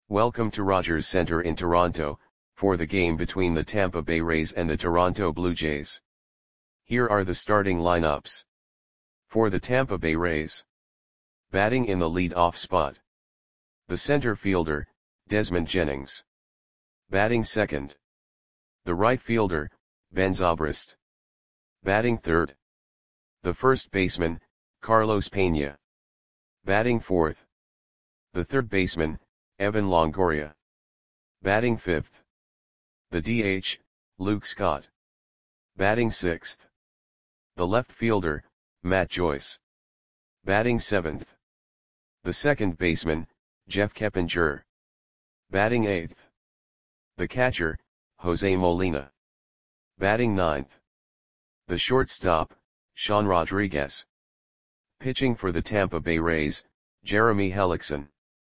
Welcome to Rogers Centre in Toronto, for the game between the Tampa Bay Rays and the Toronto Blue Jays. Here are the starting lineups. For the Tampa Bay Rays. Batting in the lead-off spot. The center fielder, Desmond Jennings. Batting second. The right fielder, Ben Zobrist. Batting third. The first baseman, Carlos Pena. Batting fourth. The third baseman, Evan Longoria. Batting fifth. The DH, Luke Scott. Batting sixth. The left fielder, Matt Joyce. Batting seventh. The second baseman, Jeff Keppinger. Batting eighth. The catcher, Jose Molina. Batting ninth. The shortstop, Sean Rodriguez. Pitching for the Tampa Bay Rays, Jeremy Hellickson.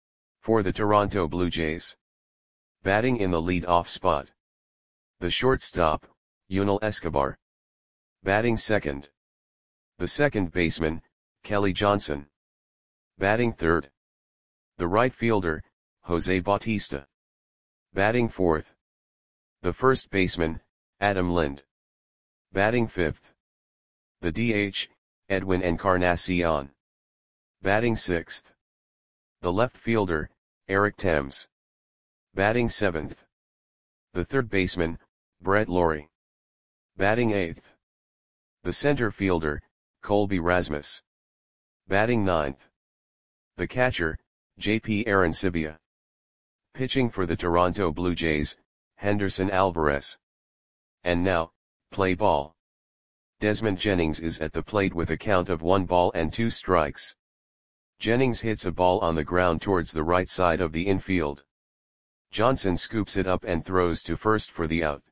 For the Toronto Blue Jays. Batting in the lead-off spot. The shortstop, Yunel Escobar. Batting second. The second baseman, Kelly Johnson. Batting third. The right fielder, Jose Bautista. Batting fourth. The first baseman, Adam Lind. Batting fifth. The DH, Edwin Encarnacion. Batting sixth. The left fielder, Eric Thames. Batting seventh. The third baseman, Brett Lawrie. Batting eighth. The center fielder, Colby Rasmus. Batting ninth. The catcher, J.P. Arancibia. Pitching for the Toronto Blue Jays, Henderson Alvarez. And now, play ball. Desmond Jennings is at the plate with a count of 1 ball and 2 strikes. Jennings hits a ball on the ground towards the right side of the infield. Johnson scoops it up and throws to first for the out.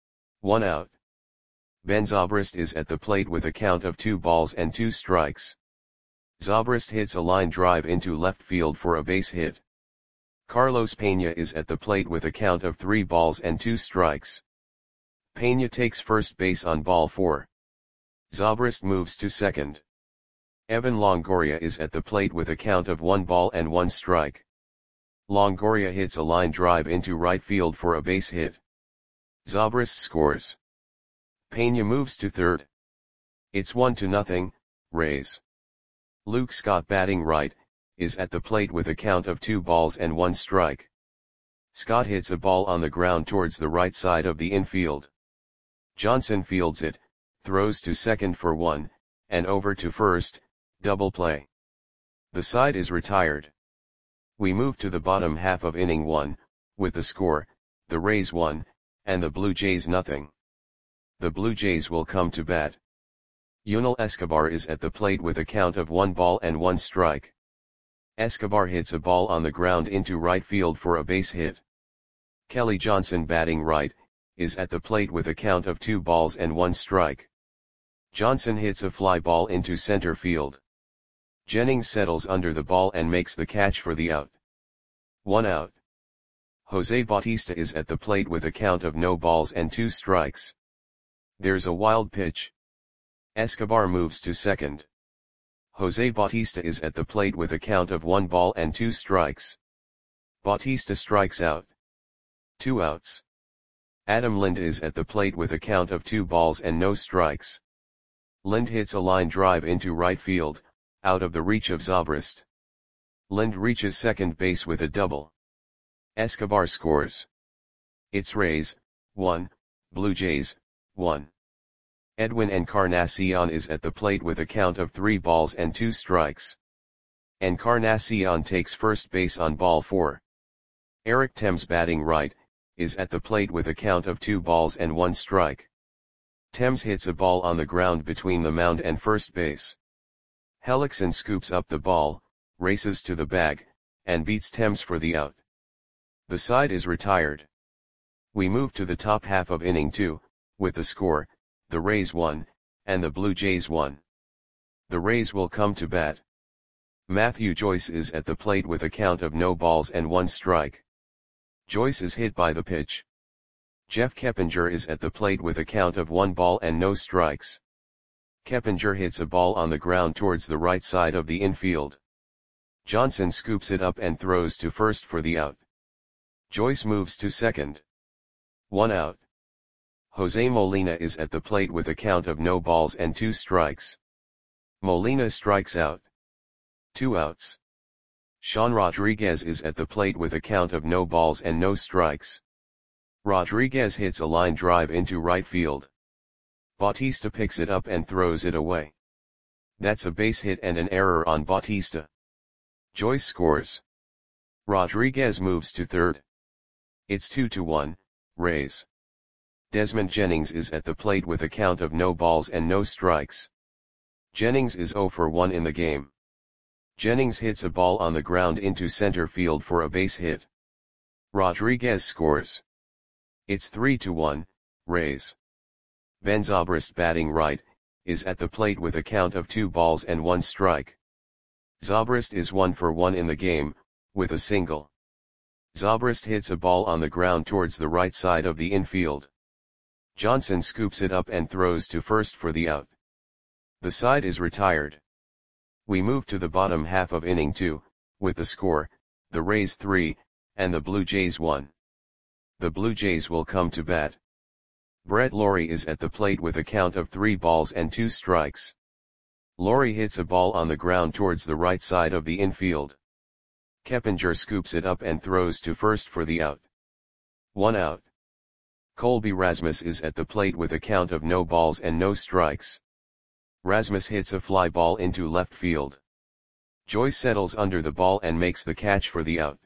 1 out. Ben Zobrist is at the plate with a count of 2 balls and 2 strikes. Zobrist hits a line drive into left field for a base hit. Carlos Pena is at the plate with a count of 3 balls and 2 strikes. Pena takes first base on ball 4. Zobrist moves to second. Evan Longoria is at the plate with a count of 1 ball and 1 strike. Longoria hits a line drive into right field for a base hit. Zobrist scores. Pena moves to third. It's 1-0, Rays. Luke Scott, batting right, is at the plate with a count of 2 balls and 1 strike. Scott hits a ball on the ground towards the right side of the infield. Johnson fields it, throws to second for 1, and over to first, double play. The side is retired. We move to the bottom half of inning 1, with the score, the Rays 1, and the Blue Jays 0. The Blue Jays will come to bat. Yunel Escobar is at the plate with a count of 1 ball and 1 strike. Escobar hits a ball on the ground into right field for a base hit. Kelly Johnson, batting right, is at the plate with a count of 2 balls and 1 strike. Johnson hits a fly ball into center field. Jennings settles under the ball and makes the catch for the out. 1 out. Jose Bautista is at the plate with a count of no balls and 2 strikes. There's a wild pitch. Escobar moves to second. Jose Bautista is at the plate with a count of 1 ball and 2 strikes. Bautista strikes out. 2 outs. Adam Lind is at the plate with a count of 2 balls and no strikes. Lind hits a line drive into right field, out of the reach of Zobrist. Lind reaches second base with a double. Escobar scores. It's Rays 1, Blue Jays 1. Edwin Encarnacion is at the plate with a count of 3 balls and 2 strikes. Encarnacion takes first base on ball 4. Eric Thames, batting right, is at the plate with a count of 2 balls and 1 strike. Thames hits a ball on the ground between the mound and first base. Hellickson scoops up the ball, races to the bag, and beats Thames for the out. The side is retired. We move to the top half of inning 2, with the score, the Rays 1, and the Blue Jays 1. The Rays will come to bat. Matthew Joyce is at the plate with a count of no balls and 1 strike. Joyce is hit by the pitch. Jeff Keppinger is at the plate with a count of 1 ball and no strikes. Keppinger hits a ball on the ground towards the right side of the infield. Johnson scoops it up and throws to first for the out. Joyce moves to second. 1 out. Jose Molina is at the plate with a count of no balls and 2 strikes. Molina strikes out. 2 outs. Sean Rodriguez is at the plate with a count of no balls and no strikes. Rodriguez hits a line drive into right field. Bautista picks it up and throws it away. That's a base hit and an error on Bautista. Joyce scores. Rodriguez moves to third. It's 2-1, Rays. Desmond Jennings is at the plate with a count of no balls and no strikes. Jennings is 0 for 1 in the game. Jennings hits a ball on the ground into center field for a base hit. Rodriguez scores. It's 3-1, Rays. Ben Zobrist, batting right, is at the plate with a count of 2 balls and 1 strike. Zobrist is 1 for 1 in the game, with a single. Zobrist hits a ball on the ground towards the right side of the infield. Johnson scoops it up and throws to first for the out. The side is retired. We move to the bottom half of inning 2, with the score, the Rays 3, and the Blue Jays 1. The Blue Jays will come to bat. Brett Lawrie is at the plate with a count of 3 balls and 2 strikes. Lawrie hits a ball on the ground towards the right side of the infield. Keppinger scoops it up and throws to first for the out. 1 out. Colby Rasmus is at the plate with a count of no balls and no strikes. Rasmus hits a fly ball into left field. Joyce settles under the ball and makes the catch for the out.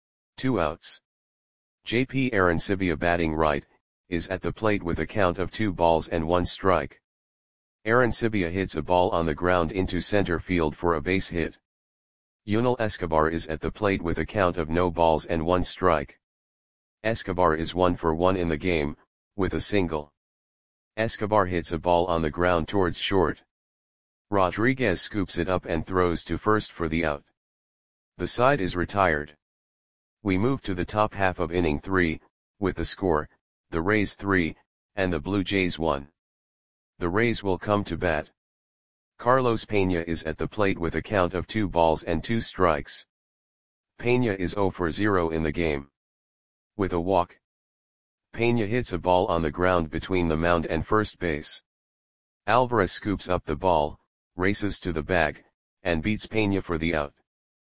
2 outs. J.P. Arancibia, batting right, is at the plate with a count of 2 balls and 1 strike. Arancibia hits a ball on the ground into center field for a base hit. Yunel Escobar is at the plate with a count of no balls and 1 strike. Escobar is 1 for 1 in the game, with a single. Escobar hits a ball on the ground towards short. Rodriguez scoops it up and throws to first for the out. The side is retired. We move to the top half of inning 3, with the score, the Rays 3, and the Blue Jays 1. The Rays will come to bat. Carlos Pena is at the plate with a count of 2 balls and 2 strikes. Pena is 0 for 0 in the game. With a walk, Pena hits a ball on the ground between the mound and first base. Alvarez scoops up the ball, races to the bag, and beats Pena for the out.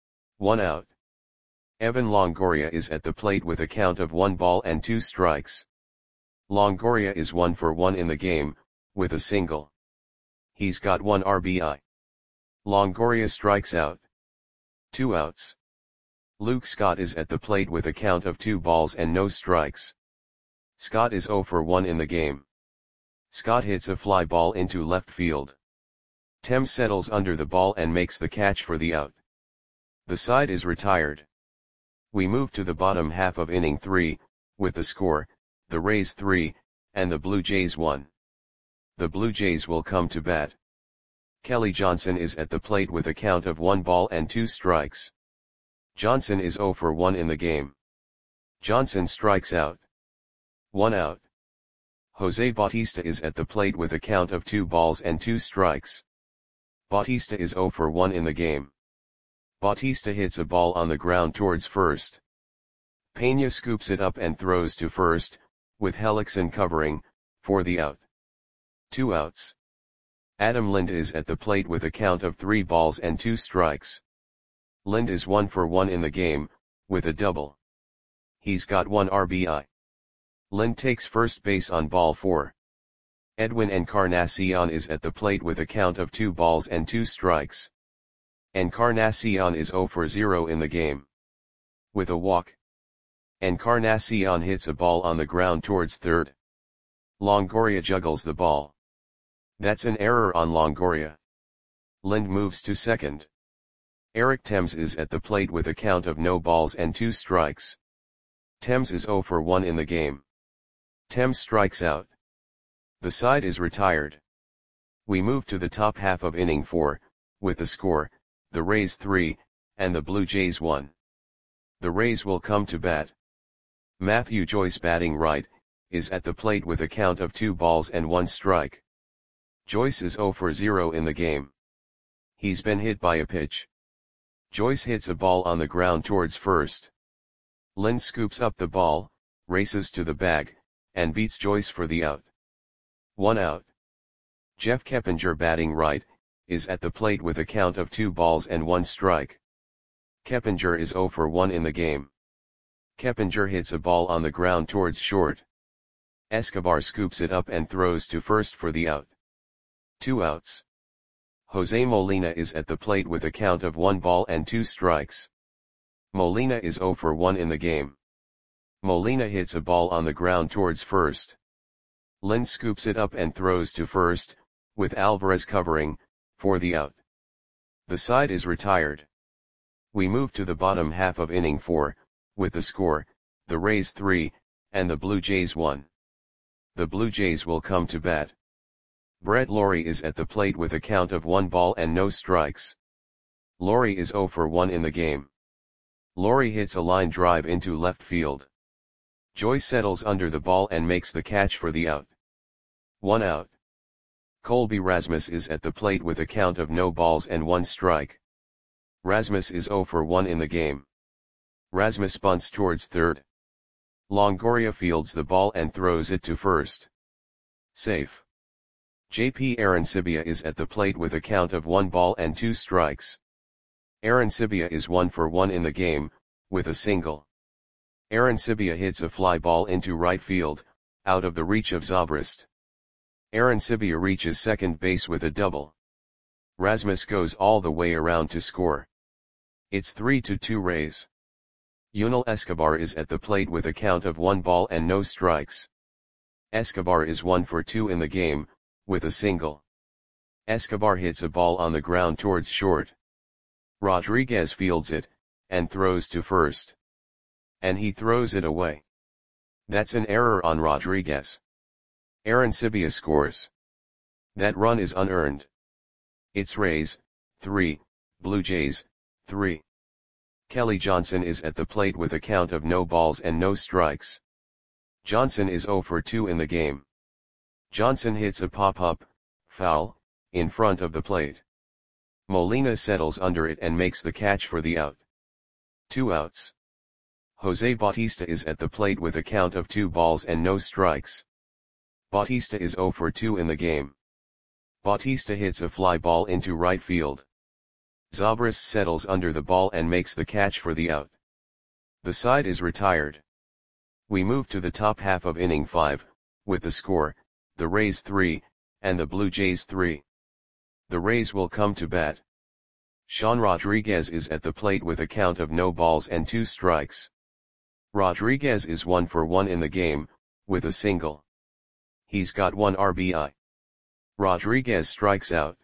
1 out. Evan Longoria is at the plate with a count of 1 ball and 2 strikes. Longoria is 1 for 1 in the game, with a single. He's got 1 RBI. Longoria strikes out. 2 outs. Luke Scott is at the plate with a count of 2 balls and no strikes. Scott is 0 for 1 in the game. Scott hits a fly ball into left field. Thames settles under the ball and makes the catch for the out. The side is retired. We move to the bottom half of inning 3, with the score, the Rays 3, and the Blue Jays 1. The Blue Jays will come to bat. Kelly Johnson is at the plate with a count of 1 ball and 2 strikes. Johnson is 0 for 1 in the game. Johnson strikes out. 1 out. Jose Bautista is at the plate with a count of 2 balls and 2 strikes. Bautista is 0 for 1 in the game. Bautista hits a ball on the ground towards first. Pena scoops it up and throws to first, with Hellickson covering, for the out. 2 outs. Adam Lind is at the plate with a count of 3 balls and 2 strikes. Lind is 1 for 1 in the game, with a double. He's got 1 RBI. Lind takes first base on ball 4. Edwin Encarnacion is at the plate with a count of 2 balls and 2 strikes. Encarnacion is 0 for 0 in the game. With a walk, Encarnacion hits a ball on the ground towards third. Longoria juggles the ball. That's an error on Longoria. Lind moves to second. Eric Thames is at the plate with a count of no balls and 2 strikes. Thames is 0 for 1 in the game. Thames strikes out. The side is retired. We move to the top half of inning 4, with the score, the Rays 3, and the Blue Jays 1. The Rays will come to bat. Matthew Joyce, batting right, is at the plate with a count of 2 balls and 1 strike. Joyce is 0 for 0 in the game. He's been hit by a pitch. Joyce hits a ball on the ground towards first. Lind scoops up the ball, races to the bag, and beats Joyce for the out. 1 out. Jeff Keppinger batting right, is at the plate with a count of 2 balls and 1 strike. Keppinger is 0 for 1 in the game. Keppinger hits a ball on the ground towards short. Escobar scoops it up and throws to first for the out. 2 outs. Jose Molina is at the plate with a count of 1 ball and 2 strikes. Molina is 0 for 1 in the game. Molina hits a ball on the ground towards first. Lind scoops it up and throws to first, with Alvarez covering, for the out. The side is retired. We move to the bottom half of inning 4, with the score, the Rays 3, and the Blue Jays 1. The Blue Jays will come to bat. Brett Lawrie is at the plate with a count of 1 ball and no strikes. Lawrie is 0 for 1 in the game. Lawrie hits a line drive into left field. Joyce settles under the ball and makes the catch for the out. 1 out. Colby Rasmus is at the plate with a count of no balls and 1 strike. Rasmus is 0 for 1 in the game. Rasmus bunts towards third. Longoria fields the ball and throws it to first. Safe. JP Arencibia is at the plate with a count of 1 ball and 2 strikes. Arencibia is 1 for 1 in the game, with a single. Arencibia hits a fly ball into right field, out of the reach of Zobrist. Arencibia reaches second base with a double. Rasmus goes all the way around to score. It's 3-2 Rays. Yunel Escobar is at the plate with a count of 1 ball and no strikes. Escobar is 1 for 2 in the game, with a single. Escobar hits a ball on the ground towards short. Rodriguez fields it, and throws to first. And he throws it away. That's an error on Rodriguez. Arencibia scores. That run is unearned. It's Rays, 3, Blue Jays, 3. Kelly Johnson is at the plate with a count of no balls and no strikes. Johnson is 0 for 2 in the game. Johnson hits a pop-up, foul, in front of the plate. Molina settles under it and makes the catch for the out. 2 outs. Jose Bautista is at the plate with a count of 2 balls and no strikes. Bautista is 0 for 2 in the game. Bautista hits a fly ball into right field. Zobrist settles under the ball and makes the catch for the out. The side is retired. We move to the top half of inning 5, with the score, the Rays 3, and the Blue Jays 3. The Rays will come to bat. Sean Rodriguez is at the plate with a count of no balls and 2 strikes. Rodriguez is 1 for 1 in the game, with a single. He's got 1 RBI. Rodriguez strikes out.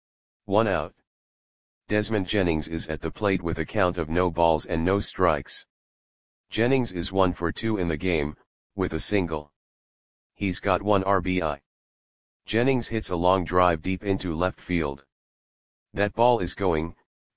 1 out. Desmond Jennings is at the plate with a count of no balls and no strikes. Jennings is 1 for 2 in the game, with a single. He's got 1 RBI. Jennings hits a long drive deep into left field. That ball is going,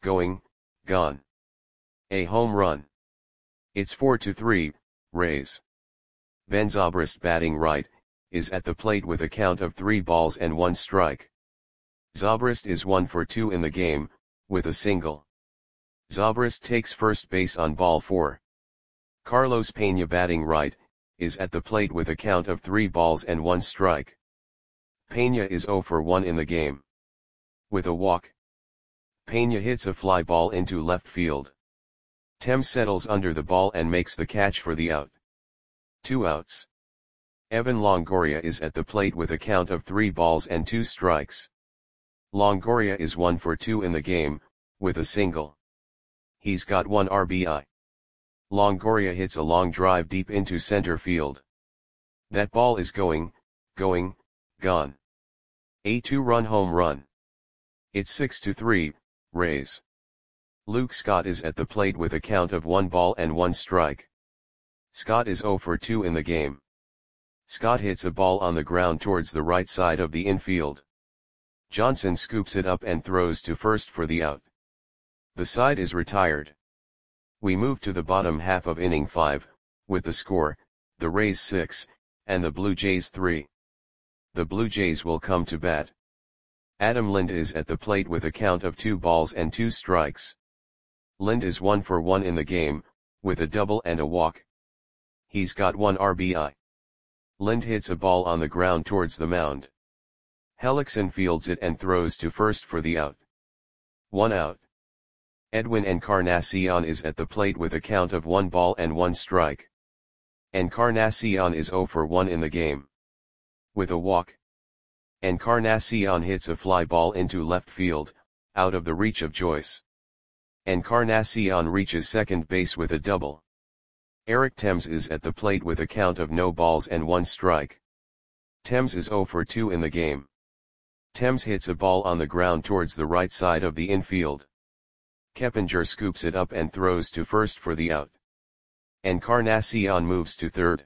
gone. A home run. It's 4-3, Rays. Ben Zobrist batting right, is at the plate with a count of 3 balls and 1 strike. Zobrist is 1 for 2 in the game, with a single. Zobrist takes first base on ball 4. Carlos Pena batting right, is at the plate with a count of 3 balls and 1 strike. Pena is 0 for 1 in the game. With a walk. Pena hits a fly ball into left field. Thames settles under the ball and makes the catch for the out. 2 outs. Evan Longoria is at the plate with a count of 3 balls and 2 strikes. Longoria is 1 for 2 in the game, with a single. He's got 1 RBI. Longoria hits a long drive deep into center field. That ball is going, gone. A 2-run home run. It's 6-3, Rays. Luke Scott is at the plate with a count of 1 ball and 1 strike. Scott is 0 for 2 in the game. Scott hits a ball on the ground towards the right side of the infield. Johnson scoops it up and throws to first for the out. The side is retired. We move to the bottom half of inning 5, with the score, the Rays 6, and the Blue Jays 3. The Blue Jays will come to bat. Adam Lind is at the plate with a count of 2 balls and 2 strikes. Lind is 1 for 1 in the game, with a double and a walk. He's got 1 RBI. Lind hits a ball on the ground towards the mound. Hellickson fields it and throws to first for the out. 1 out. Edwin Encarnacion is at the plate with a count of 1 ball and 1 strike. Encarnacion is 0 for 1 in the game. With a walk, Encarnacion hits a fly ball into left field, out of the reach of Joyce. Encarnacion reaches second base with a double. Eric Thames is at the plate with a count of no balls and 1 strike. Thames is 0 for 2 in the game. Thames hits a ball on the ground towards the right side of the infield. Keppinger scoops it up and throws to first for the out. Encarnacion moves to third.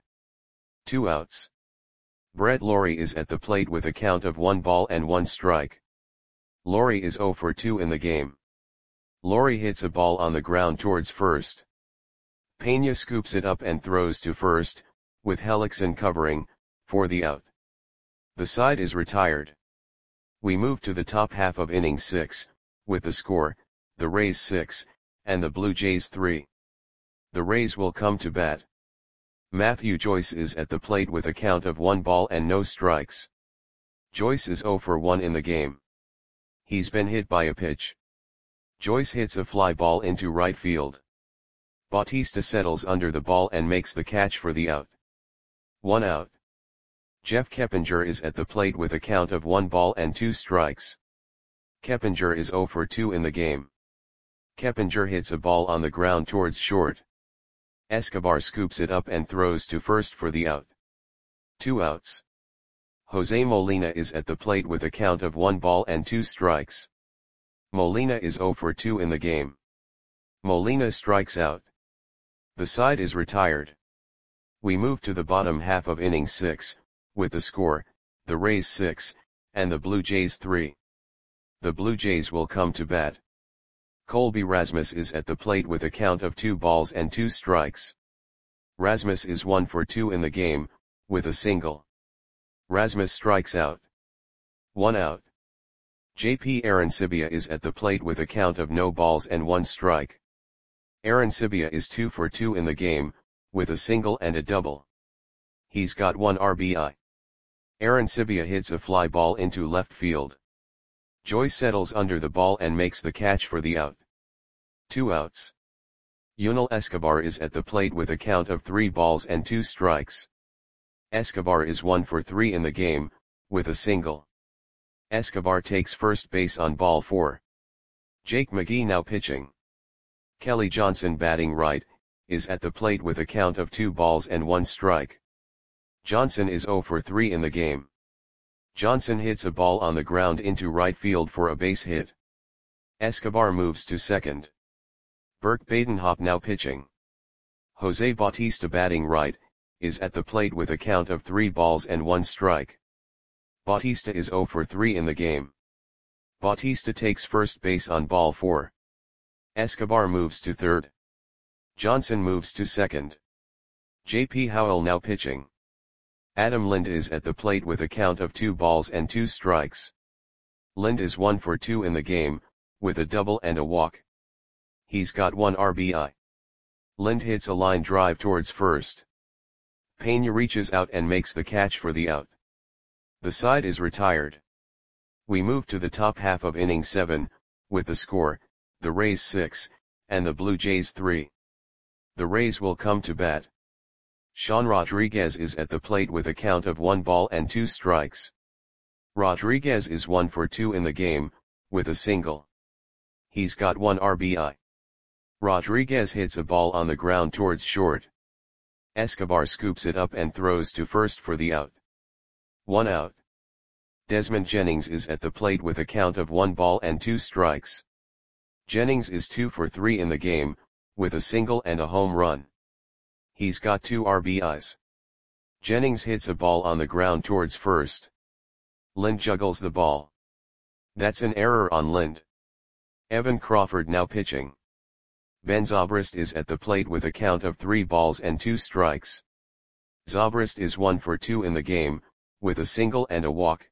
2 outs. Brett Lawrie is at the plate with a count of 1 ball and 1 strike. Lawrie is 0 for 2 in the game. Lawrie hits a ball on the ground towards first. Pena scoops it up and throws to first, with Hellickson covering, for the out. The side is retired. We move to the top half of inning 6, with the score, the Rays 6, and the Blue Jays 3. The Rays will come to bat. Matthew Joyce is at the plate with a count of 1 ball and no strikes. Joyce is 0 for 1 in the game. He's been hit by a pitch. Joyce hits a fly ball into right field. Bautista settles under the ball and makes the catch for the out. 1 out. Jeff Keppinger is at the plate with a count of 1 ball and 2 strikes. Keppinger is 0 for 2 in the game. Keppinger hits a ball on the ground towards short. Escobar scoops it up and throws to first for the out. 2 outs. Jose Molina is at the plate with a count of 1 ball and 2 strikes. Molina is 0 for 2 in the game. Molina strikes out. The side is retired. We move to the bottom half of inning 6, with the score, the Rays 6, and the Blue Jays 3. The Blue Jays will come to bat. Colby Rasmus is at the plate with a count of 2 balls and 2 strikes. Rasmus is 1 for 2 in the game, with a single. Rasmus strikes out. 1 out. JP Arancibia is at the plate with a count of no balls and 1 strike. Arancibia is 2 for 2 in the game, with a single and a double. He's got 1 RBI. Arancibia hits a fly ball into left field. Joyce settles under the ball and makes the catch for the out. 2 outs. Yunel Escobar is at the plate with a count of 3 balls and 2 strikes. Escobar is 1 for 3 in the game, with a single. Escobar takes first base on ball 4. Jake McGee now pitching. Kelly Johnson batting right, is at the plate with a count of 2 balls and 1 strike. Johnson is 0 for 3 in the game. Johnson hits a ball on the ground into right field for a base hit. Escobar moves to second. Burke Badenhop now pitching. Jose Bautista batting right, is at the plate with a count of 3 balls and 1 strike. Bautista is 0 for 3 in the game. Bautista takes first base on ball 4. Escobar moves to third. Johnson moves to second. J.P. Howell now pitching. Adam Lind is at the plate with a count of 2 balls and 2 strikes. Lind is 1 for 2 in the game, with a double and a walk. He's got 1 RBI. Lind hits a line drive towards first. Pena reaches out and makes the catch for the out. The side is retired. We move to the top half of inning 7, with the score, the Rays 6, and the Blue Jays 3. The Rays will come to bat. Sean Rodriguez is at the plate with a count of 1 ball and 2 strikes. Rodriguez is 1 for 2 in the game, with a single. He's got 1 RBI. Rodriguez hits a ball on the ground towards short. Escobar scoops it up and throws to first for the out. 1 out. Desmond Jennings is at the plate with a count of 1 ball and 2 strikes. Jennings is 2 for 3 in the game, with a single and a home run. He's got 2 RBIs. Jennings hits a ball on the ground towards first. Lind juggles the ball. That's an error on Lind. Evan Crawford now pitching. Ben Zobrist is at the plate with a count of 3 balls and 2 strikes. Zobrist is 1 for 2 in the game, with a single and a walk.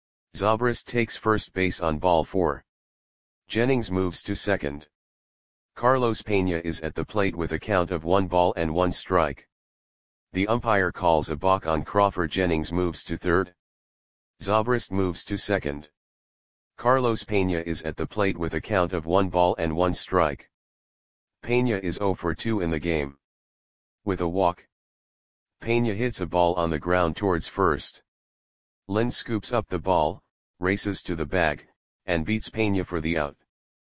Zobrist takes first base on ball 4. Jennings moves to second. Carlos Peña is at the plate with a count of 1 ball and 1 strike. The umpire calls a balk on Crawford. Jennings moves to third. Zobrist moves to second. Carlos Peña is at the plate with a count of 1 ball and 1 strike. Peña is 0 for 2 in the game. With a walk, Peña hits a ball on the ground towards first. Lynn scoops up the ball, races to the bag, and beats Peña for the out.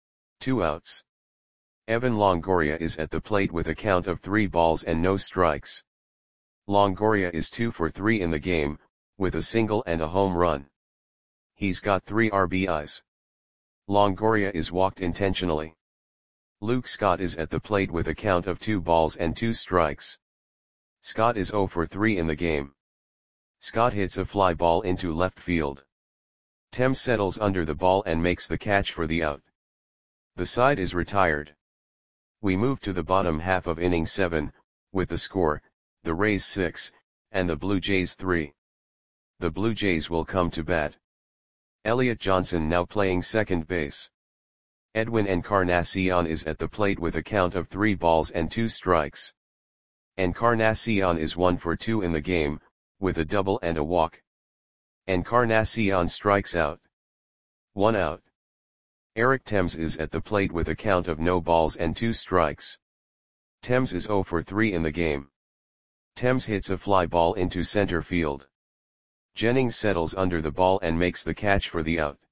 2 outs. Evan Longoria is at the plate with a count of 3 balls and no strikes. Longoria is 2 for 3 in the game, with a single and a home run. He's got 3 RBIs. Longoria is walked intentionally. Luke Scott is at the plate with a count of 2 balls and 2 strikes. Scott is 0 for 3 in the game. Scott hits a fly ball into left field. Thames settles under the ball and makes the catch for the out. The side is retired. We move to the bottom half of inning 7, with the score, the Rays 6, and the Blue Jays 3. The Blue Jays will come to bat. Elliot Johnson now playing second base. Edwin Encarnacion is at the plate with a count of 3 balls and 2 strikes. Encarnacion is 1 for 2 in the game, with a double and a walk. Encarnacion strikes out. 1 out. Eric Thames is at the plate with a count of no balls and 2 strikes. Thames is 0 for 3 in the game. Thames hits a fly ball into center field. Jennings settles under the ball and makes the catch for the out.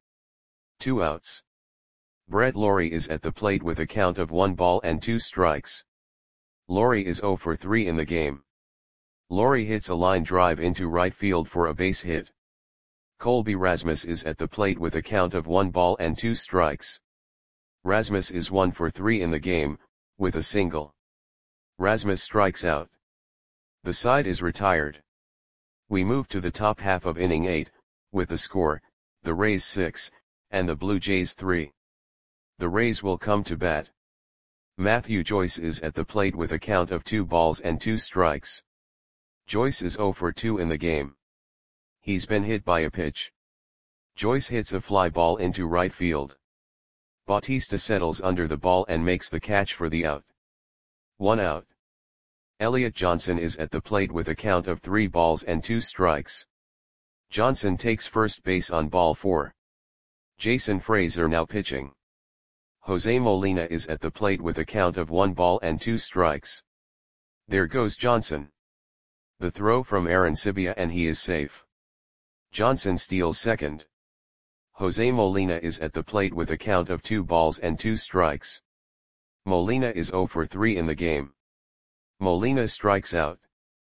2 outs. Brett Lawrie is at the plate with a count of 1 ball and 2 strikes. Lawrie is 0 for 3 in the game. Lawrie hits a line drive into right field for a base hit. Colby Rasmus is at the plate with a count of 1 ball and 2 strikes. Rasmus is 1 for 3 in the game, with a single. Rasmus strikes out. The side is retired. We move to the top half of inning 8, with the score, the Rays 6, and the Blue Jays 3. The Rays will come to bat. Matthew Joyce is at the plate with a count of 2 balls and 2 strikes. Joyce is 0 for 2 in the game. He's been hit by a pitch. Joyce hits a fly ball into right field. Bautista settles under the ball and makes the catch for the out. 1 out. Elliot Johnson is at the plate with a count of 3 balls and 2 strikes. Johnson takes first base on ball 4. Jason Frazier now pitching. Jose Molina is at the plate with a count of 1 ball and 2 strikes. There goes Johnson. The throw from Arancibia and he is safe. Johnson steals second. Jose Molina is at the plate with a count of 2 balls and 2 strikes. Molina is 0 for 3 in the game. Molina strikes out.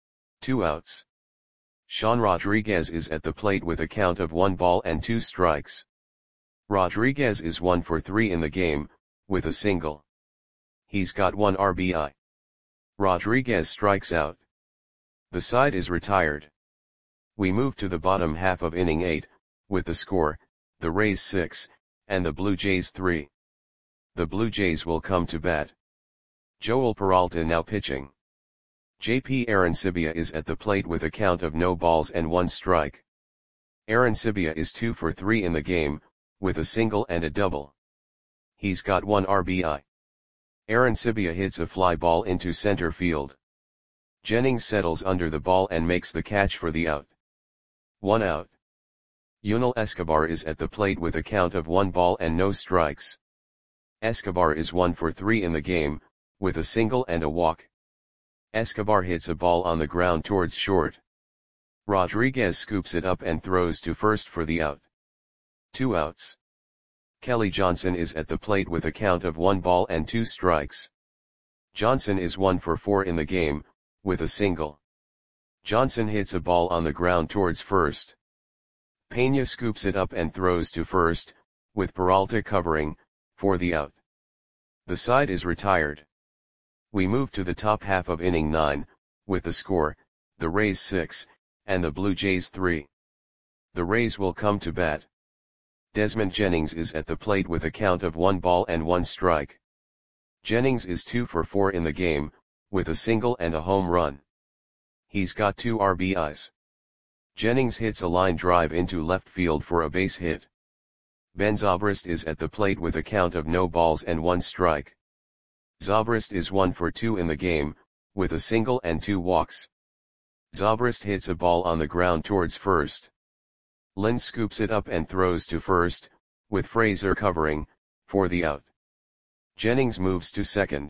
2 outs. Sean Rodriguez is at the plate with a count of 1 ball and 2 strikes. Rodriguez is 1 for 3 in the game, with a single. He's got 1 RBI. Rodriguez strikes out. The side is retired. We move to the bottom half of inning 8, with the score, the Rays 6, and the Blue Jays 3. The Blue Jays will come to bat. Joel Peralta now pitching. JP Arancibia is at the plate with a count of no balls and 1 strike. Arancibia is 2 for 3 in the game, with a single and a double. He's got 1 RBI. Arancibia hits a fly ball into center field. Jennings settles under the ball and makes the catch for the out. 1 out. Yunel Escobar is at the plate with a count of 1 ball and no strikes. Escobar is 1 for 3 in the game, with a single and a walk. Escobar hits a ball on the ground towards short. Rodriguez scoops it up and throws to first for the out. 2 outs. Kelly Johnson is at the plate with a count of 1 ball and 2 strikes. Johnson is 1 for 4 in the game, with a single. Johnson hits a ball on the ground towards first. Peña scoops it up and throws to first, with Peralta covering, for the out. The side is retired. We move to the top half of inning 9, with the score, the Rays 6, and the Blue Jays 3. The Rays will come to bat. Desmond Jennings is at the plate with a count of 1 ball and 1 strike. Jennings is 2 for 4 in the game, with a single and a home run. He's got 2 RBIs. Jennings hits a line drive into left field for a base hit. Ben Zobrist is at the plate with a count of no balls and 1 strike. Zobrist is 1 for 2 in the game, with a single and 2 walks. Zobrist hits a ball on the ground towards first. Lind scoops it up and throws to first, with Fraser covering, for the out. Jennings moves to second.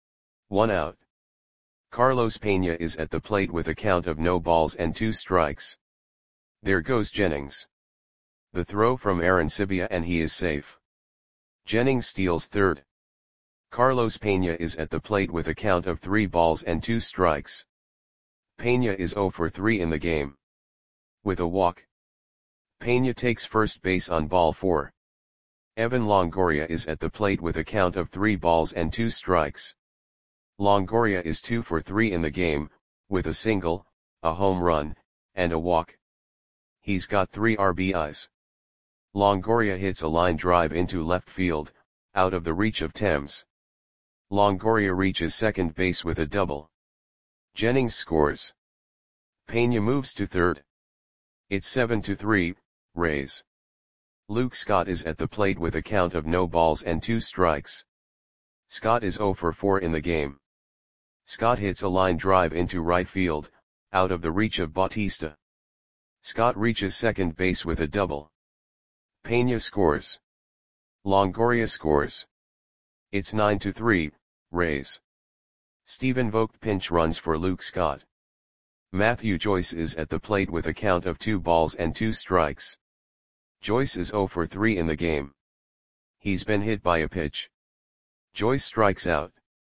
1 out. Carlos Peña is at the plate with a count of no balls and 2 strikes. There goes Jennings. The throw from Arancibia and he is safe. Jennings steals third. Carlos Peña is at the plate with a count of 3 balls and 2 strikes. Peña is 0 for 3 in the game. With a walk. Peña takes first base on ball 4. Evan Longoria is at the plate with a count of 3 balls and 2 strikes. Longoria is 2 for 3 in the game, with a single, a home run, and a walk. He's got 3 RBIs. Longoria hits a line drive into left field, out of the reach of Thames. Longoria reaches second base with a double. Jennings scores. Peña moves to third. It's 7-3, Rays. Luke Scott is at the plate with a count of no balls and 2 strikes. Scott is 0 for 4 in the game. Scott hits a line drive into right field, out of the reach of Bautista. Scott reaches second base with a double. Peña scores. Longoria scores. It's 9-3, Rays. Stephen Vogt pinch runs for Luke Scott. Matthew Joyce is at the plate with a count of 2 balls and 2 strikes. Joyce is 0 for 3 in the game. He's been hit by a pitch. Joyce strikes out.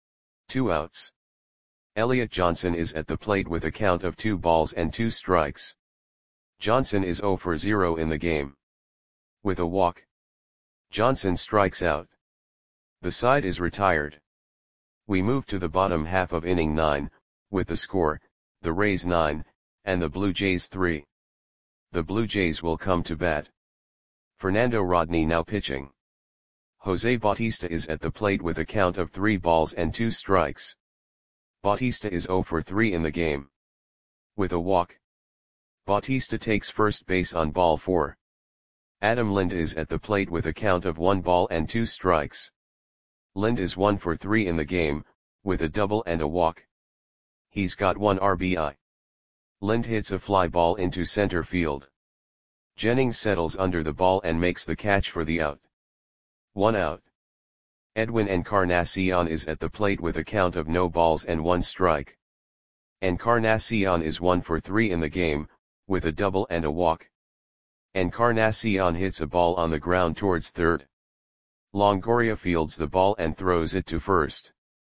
2 outs. Elliot Johnson is at the plate with a count of 2 balls and 2 strikes. Johnson is 0 for 0 in the game. With a walk. Johnson strikes out. The side is retired. We move to the bottom half of inning 9, with the score, the Rays 9, and the Blue Jays 3. The Blue Jays will come to bat. Fernando Rodney now pitching. Jose Bautista is at the plate with a count of 3 balls and 2 strikes. Bautista is 0 for 3 in the game. With a walk. Bautista takes first base on ball 4. Adam Lind is at the plate with a count of 1 ball and 2 strikes. Lind is 1 for 3 in the game, with a double and a walk. He's got 1 RBI. Lind hits a fly ball into center field. Jennings settles under the ball and makes the catch for the out. 1 out. Edwin Encarnacion is at the plate with a count of no balls and 1 strike. Encarnacion is 1 for 3 in the game, with a double and a walk. Encarnacion hits a ball on the ground towards third. Longoria fields the ball and throws it to first.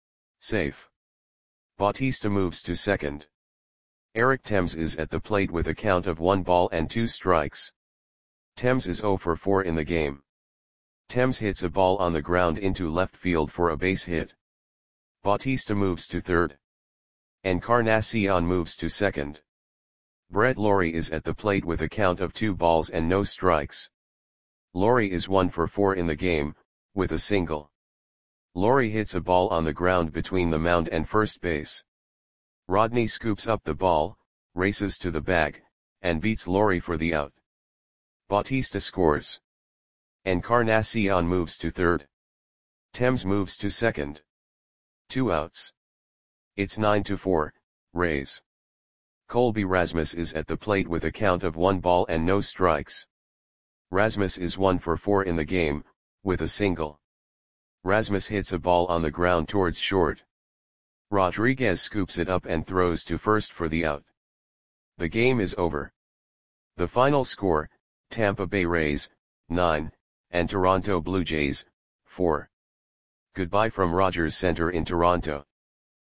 Safe. Bautista moves to second. Eric Thames is at the plate with a count of 1 ball and 2 strikes. Thames is 0 for 4 in the game. Thames hits a ball on the ground into left field for a base hit. Bautista moves to third. Encarnacion moves to second. Brett Lawrie is at the plate with a count of 2 balls and no strikes. Lawrie is 1 for 4 in the game, with a single. Lawrie hits a ball on the ground between the mound and first base. Rodney scoops up the ball, races to the bag, and beats Lawrie for the out. Bautista scores. Encarnacion moves to third. Thames moves to second. 2 outs. It's 9-4, Rays. Colby Rasmus is at the plate with a count of 1 ball and no strikes. Rasmus is 1 for 4 in the game, with a single. Rasmus hits a ball on the ground towards short. Rodriguez scoops it up and throws to first for the out. The game is over. The final score, Tampa Bay Rays, 9, and Toronto Blue Jays, 4. Goodbye from Rogers Center in Toronto.